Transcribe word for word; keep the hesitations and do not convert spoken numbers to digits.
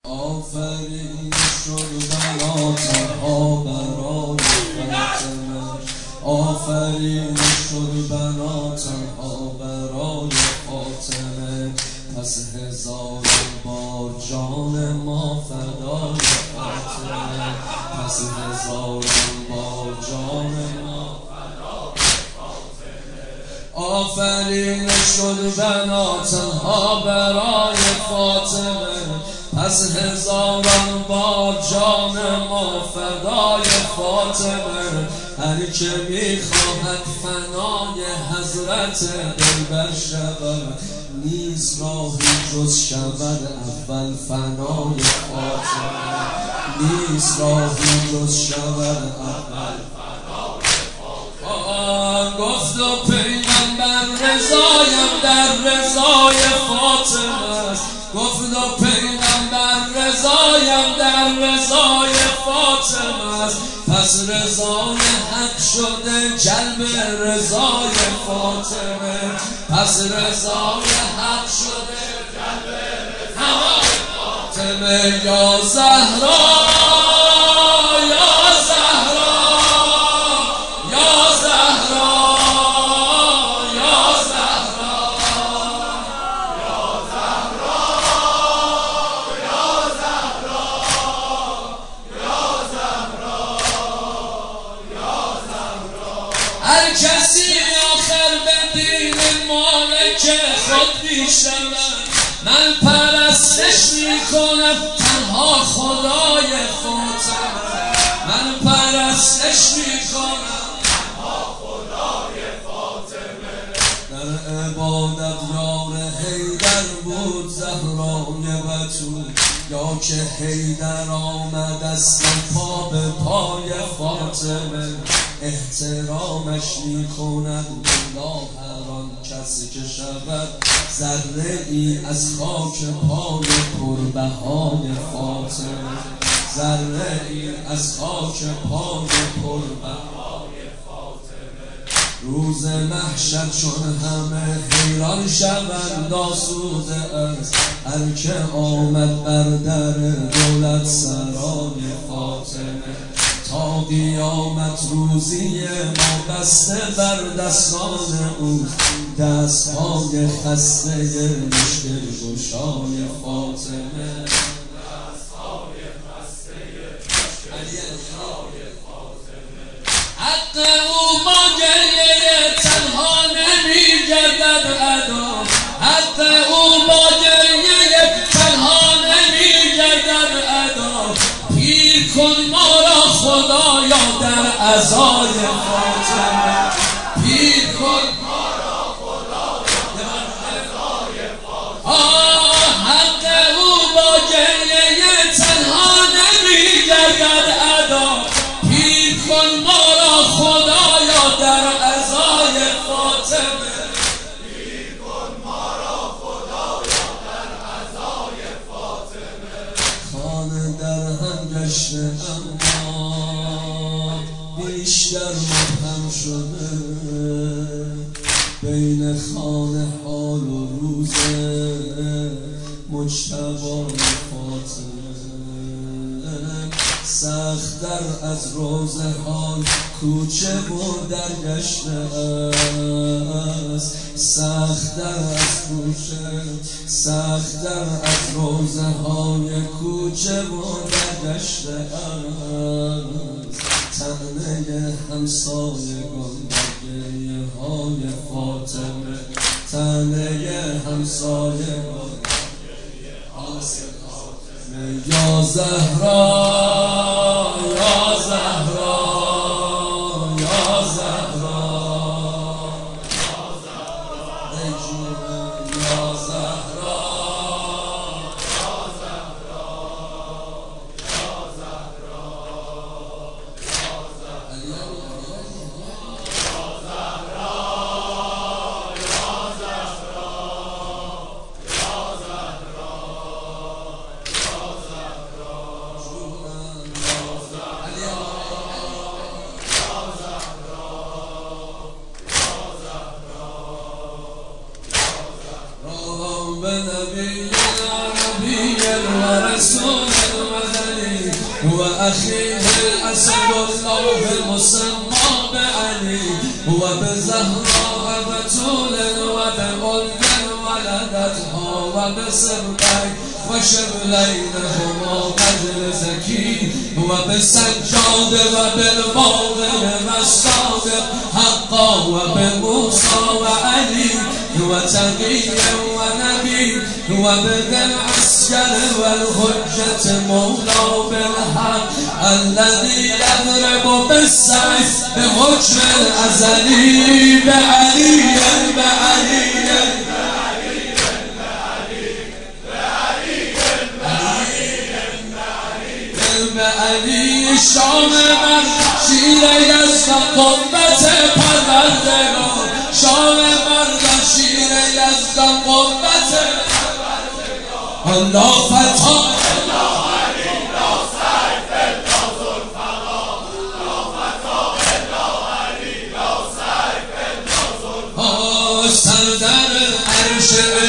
آفرین شد بناتها برای فاطمه، آفرین شد بناتها برای فاطمه. پس هزاران بار جان ما فدای فاطمه، پس هزاران بار جان ما فدای فاطمه. آفرین شد بناتها برای فاطمه، پس هزاران بار جان ما فدای فاطمه. هر که میخواهد فنای حضرت دلبر شود، نیست راهی جز شود اول فنای فاطمه، نیست راهی جز شود اول فنای فاطمه. گفت و پیغمبر رضایم در رضای فاطمه است، گفت و پیغمبر رضایم در رضای فاطمه است. پس رضای حق شده جلب رضای فاطمه، پس رضای حق شده جلب رضای فاطمه. یا زهرا یا زهرا یا زهرا یا زهرا یا زهرا یا زهرا یا زهرا یا زهرا. هر کسی آخر به دین مالک خود میشود، من پرستش میکنم تنها خدای فاطمه، من پرستش میکنم تنها خدای فاطمه. در عبادت یار حیدر بود زهرای بتول، یا که حیدر آمد اصلا پا به پای فاطمه. احترامش میکند الله هر آن کسی که شود ذره ای از خاک پای پربهای فاطمه، ذره ای از خاک پای پربهای فاطمه. روز محشر چون همه حیران شوند آسوده است، هر که آمد بر در دولت سرای فاطمه. تا قیامت روزی ما بسته بر دستان او، دستهای خسته مشکل گشای فاطمه، دستهای خسته مشکل گشای فاطمه. حق او با گریه تنها نمی گردد ادا، حق او با گریه تنها نمی گردد ادا. پیر کن ما را خدایا در عزای فاطمه، پیر کن ما را خدایا در عزای فاطمه. آه حق او با گریه تنها نمی گردد ادا، پیر کن ما را خدایا در عزای فاطمه، پیر کن ما را خدایا در عزای فاطمه. خانه در هم گشته بیشتر مبهم شده، بین خانه حال و روزه مجتبی فاطمه. سخت‌تر از روزه های کوچه و در گشته است، سخت‌تر از کوچه، سخت‌تر از روزه های کوچه و در گشته است. طعنه همسایگان در گریه های فاطمه، طعنه همسایگان در گریه های فاطمه. یا زهرا یا زهرا یا زهرا یا زهرا یا زهرا یا زهرا یا زهرا. أخيه الأسد الله المسمى بعلي وبزهراء بتول وبألف ولدتها وبسبعي وشبلينهما قدر زكي وبالسجاد وبالباطل والصادق حقا وبموسى وعلي وتقي ونبي وبذي العسكر والحجة مولى بالحق الذي يضرب بالسيف بحكم الأزلي بعلي بعلي بعلي شام من شیر یزد قوت پروردگار شام من شیر یزد قوت پروردگار الله فتح